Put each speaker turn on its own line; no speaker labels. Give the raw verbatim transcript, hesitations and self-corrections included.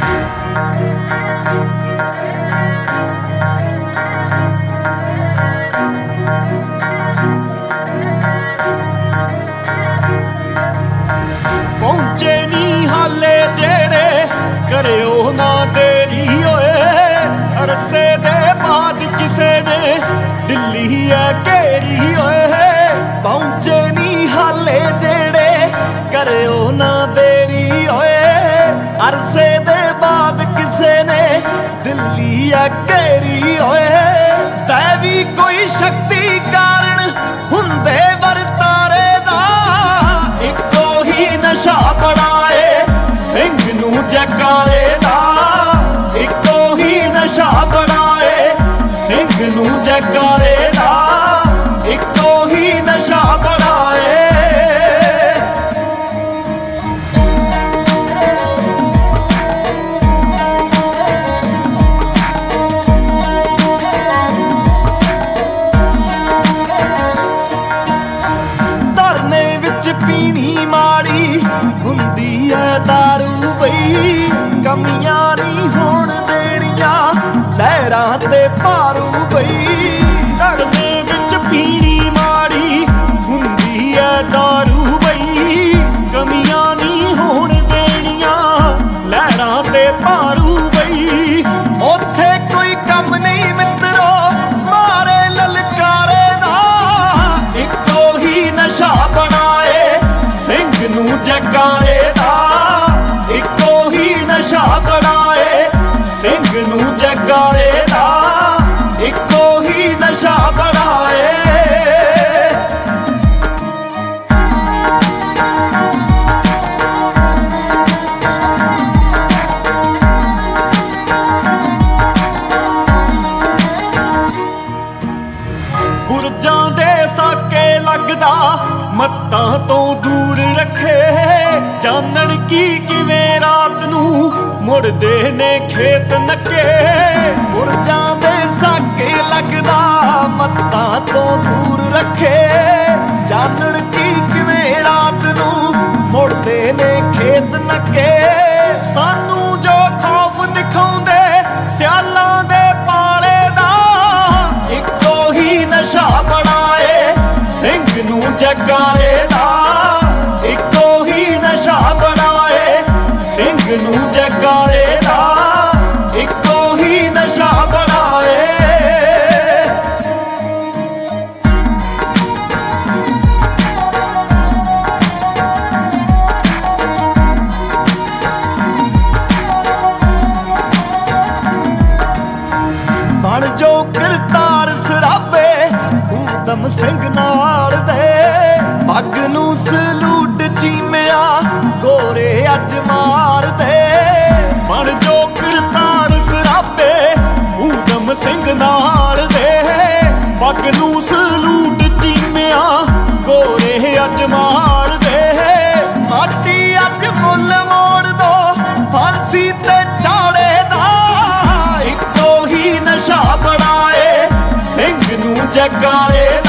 पहुंचे नी हाले जेड़े करियो ना देरी होए, अरसे दे बाद किसे ने दिल्ली है घेरी होए। पहुंचे नी हाले जेड़े करियो ना देरी होए, अरसे दे बाद किसे ने दिल्ली है घेरी होए। दैवी कोई शक्ति कारण हुंदे वरतारे दा, इको ही नशा बनाए सिंह नू जकारे दा, इको ही नशा बनाए सिंह नू जकारे दा, इको ही नशा बनाए। धरने विच पीनी माड़ी हुंदी है दारू बई, कमियां नहीं होण देणियां लहरां ते भारू बई। धरने विच पीनी माड़ी हुंदी है दारू बई, कमियां नहीं होण देणियां लहरां ते भारू बई। ओथे कोई कम नहीं मित्रो मारे ललकारे दा, इको ही नशा बनाए सिंह नू जकारे दा, इको ही नशा बनाए सिंह नू जकारे दा, इको ही नशा बनाए। गुरजां दे साके लगदा मत्तां तो दूर रखे, जानन की किवें रात नू मुड़दे ने खेत नके। गुरजां दे साके लगदा मत्तां तो दूर रखे, जानन की किवें रात नू मुड़दे ने खेत नके। सानू जो खौफ दिखाउंदे सियालां दे पाले दा, इको ही नशा बनाए सिंह नू जकारे दा, इको ही नशा बनाए सिंह नू जकारे दा, इको ही नशा बनाए। बन जो करतार सराबे ऊधम सिंह नाल दे, पग नू सलूट चीमिया गोरे अज मार दे। बन जो करतार सराबे ऊधम सिंह नाल दे, पग नू सलूट चीमिया गोरे अज मार दे। माटी अज मुल मोड़ दो फांसी ते चाड़े दा, इको ही नशा बनाए सिंह नू जकारे